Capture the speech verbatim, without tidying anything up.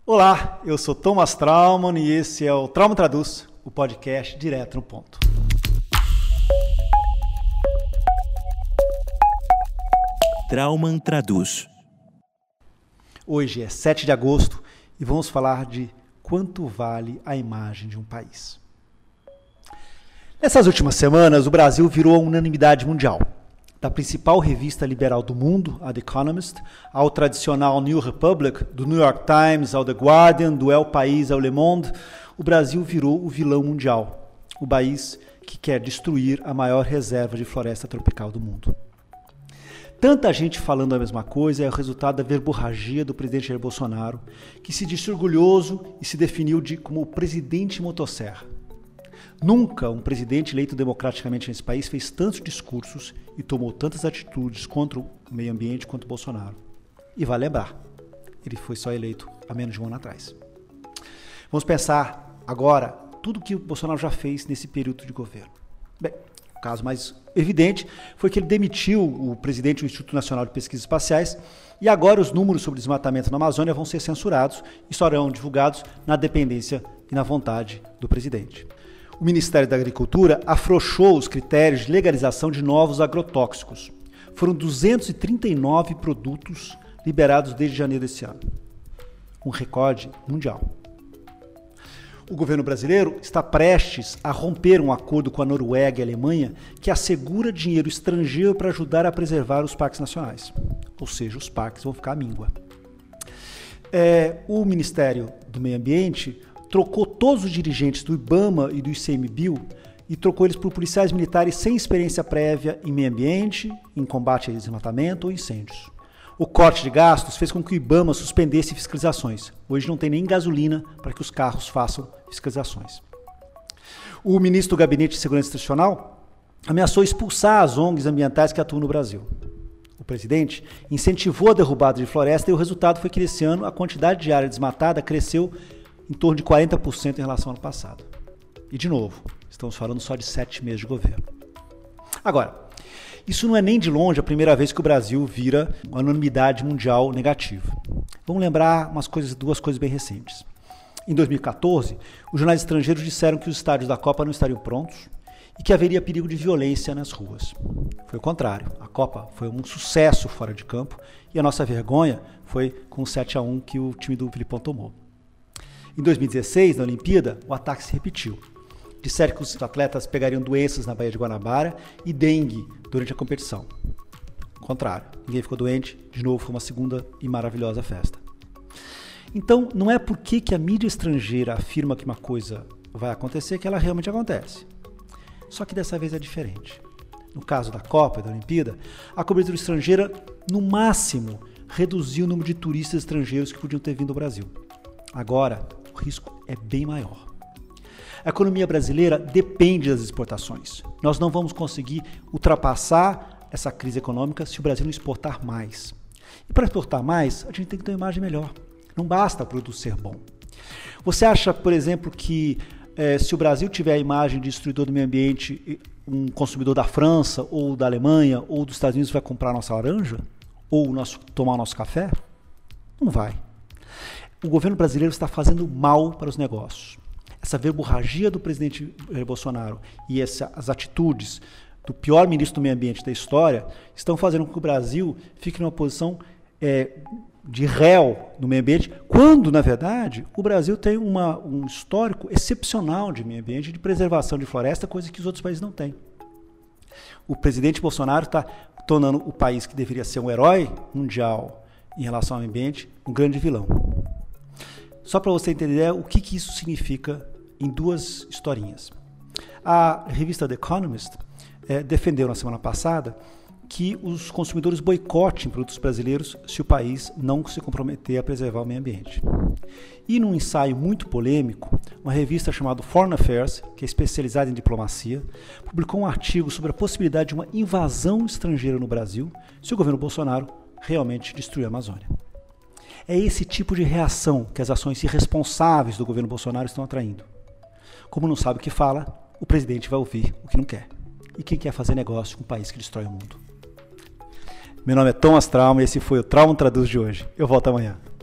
Olá, eu sou Thomas Traumann e esse é o Traumann Traduz, o podcast direto no ponto. Traumann Traduz. Hoje é sete de agosto e vamos falar de quanto vale a imagem de um país. Nessas últimas semanas, o Brasil virou a unanimidade mundial. Da principal revista liberal do mundo, a The Economist, ao tradicional New Republic, do New York Times ao The Guardian, do El País ao Le Monde, o Brasil virou o vilão mundial, o país que quer destruir a maior reserva de floresta tropical do mundo. Tanta gente falando a mesma coisa é o resultado da verborragia do presidente Jair Bolsonaro, que se disse orgulhoso e se definiu de, como o presidente motosserra. Nunca um presidente eleito democraticamente nesse país fez tantos discursos e tomou tantas atitudes contra o meio ambiente quanto o Bolsonaro. E vale lembrar, ele foi só eleito há menos de um ano atrás. Vamos pensar agora tudo que o Bolsonaro já fez nesse período de governo. Bem, o caso mais evidente foi que ele demitiu o presidente do Instituto Nacional de Pesquisas Espaciais e agora os números sobre desmatamento na Amazônia vão ser censurados e só serão divulgados na dependência e na vontade do presidente. O Ministério da Agricultura afrouxou os critérios de legalização de novos agrotóxicos. Foram duzentos e trinta e nove produtos liberados desde janeiro desse ano. Um recorde mundial. O governo brasileiro está prestes a romper um acordo com a Noruega e a Alemanha que assegura dinheiro estrangeiro para ajudar a preservar os parques nacionais. Ou seja, os parques vão ficar à míngua. É, o Ministério do Meio Ambiente trocou todos os dirigentes do IBAMA e do I C M B I L e trocou eles por policiais militares sem experiência prévia em meio ambiente, em combate a desmatamento ou incêndios. O corte de gastos fez com que o IBAMA suspendesse fiscalizações. Hoje não tem nem gasolina para que os carros façam fiscalizações. O ministro do Gabinete de Segurança Institucional ameaçou expulsar as O N Gs ambientais que atuam no Brasil. O presidente incentivou a derrubada de floresta e o resultado foi que esse ano a quantidade de área desmatada cresceu em torno de quarenta por cento em relação ao ano passado. E, de novo, estamos falando só de sete meses de governo. Agora, isso não é nem de longe a primeira vez que o Brasil vira uma unanimidade mundial negativa. Vamos lembrar umas coisas, duas coisas bem recentes. Em dois mil e quatorze, os jornais estrangeiros disseram que os estádios da Copa não estariam prontos e que haveria perigo de violência nas ruas. Foi o contrário. A Copa foi um sucesso fora de campo e a nossa vergonha foi com o sete a um que o time do Filipão tomou. Em dois mil e dezesseis, na Olimpíada, o ataque se repetiu. Disseram que os atletas pegariam doenças na Baía de Guanabara e dengue durante a competição. Contrário, ninguém ficou doente, de novo foi uma segunda e maravilhosa festa. Então, não é porque que a mídia estrangeira afirma que uma coisa vai acontecer que ela realmente acontece. Só que dessa vez é diferente. No caso da Copa e da Olimpíada, a cobertura estrangeira, no máximo, reduziu o número de turistas estrangeiros que podiam ter vindo ao Brasil. Agora, o risco é bem maior. A economia brasileira depende das exportações. Nós não vamos conseguir ultrapassar essa crise econômica se o Brasil não exportar mais. E para exportar mais, a gente tem que ter uma imagem melhor. Não basta o produto ser bom. Você acha, por exemplo, que eh, se o Brasil tiver a imagem de destruidor do meio ambiente, um consumidor da França, ou da Alemanha, ou dos Estados Unidos vai comprar a nossa laranja? Ou o nosso, tomar o nosso café? Não vai. O governo brasileiro está fazendo mal para os negócios. Essa verborragia do presidente Bolsonaro e essa, as atitudes do pior ministro do meio ambiente da história estão fazendo com que o Brasil fique numa posição é, de réu no meio ambiente, quando, na verdade, o Brasil tem uma, um histórico excepcional de meio ambiente, de preservação de floresta, coisa que os outros países não têm. O presidente Bolsonaro está tornando o país que deveria ser um herói mundial em relação ao meio ambiente um grande vilão. Só para você entender o que, que isso significa em duas historinhas. A revista The Economist eh, defendeu na semana passada que os consumidores boicotem produtos brasileiros se o país não se comprometer a preservar o meio ambiente. E num ensaio muito polêmico, uma revista chamada Foreign Affairs, que é especializada em diplomacia, publicou um artigo sobre a possibilidade de uma invasão estrangeira no Brasil se o governo Bolsonaro realmente destruir a Amazônia. É esse tipo de reação que as ações irresponsáveis do governo Bolsonaro estão atraindo. Como não sabe o que fala, o presidente vai ouvir o que não quer. E quem quer fazer negócio com um país que destrói o mundo? Meu nome é Thomas Traumann e esse foi o Traumann Traduz de hoje. Eu volto amanhã.